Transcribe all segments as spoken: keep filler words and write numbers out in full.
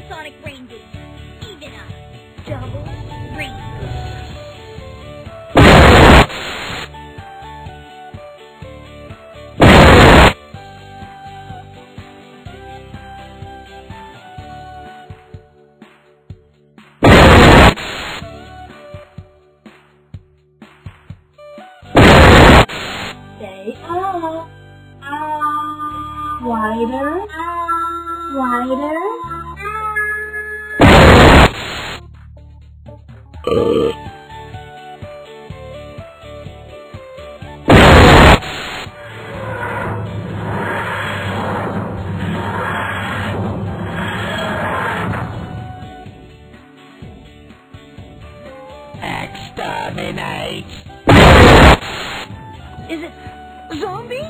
Sonic Rangers. Even a double rainbow. Stay up. Wider. Wider. Uh. Exterminate! Is it zombies?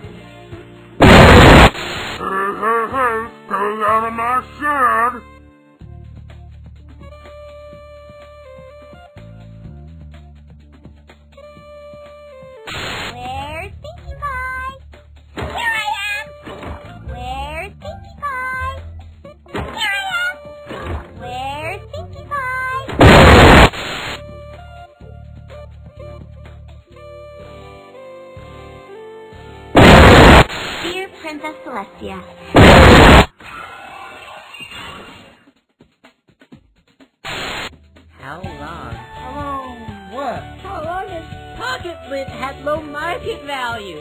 Hey, hey, hey! Stay out of my shed! Where's Pinkie Pie? Here I am! Where's Pinkie Pie? Here I am! Where's Pinkie Pie? Dear Princess Celestia, How long? How long what? How long has Pocket Flint had low market value?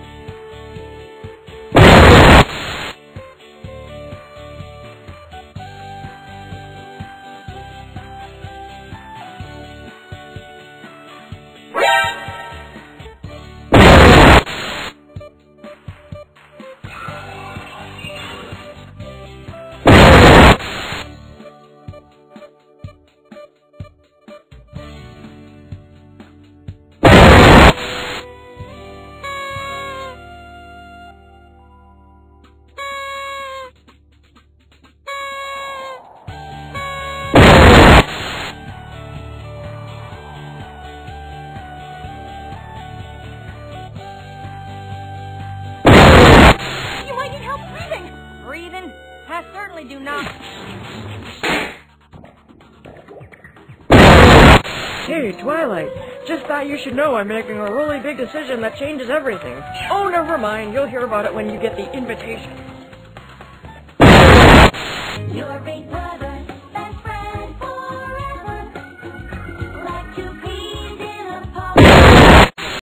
You might need help breathing! Breathing? I certainly do not. Hey, Twilight. Just thought you should know I'm making a really big decision that changes everything. Oh, never mind. You'll hear about it when you get the invitation.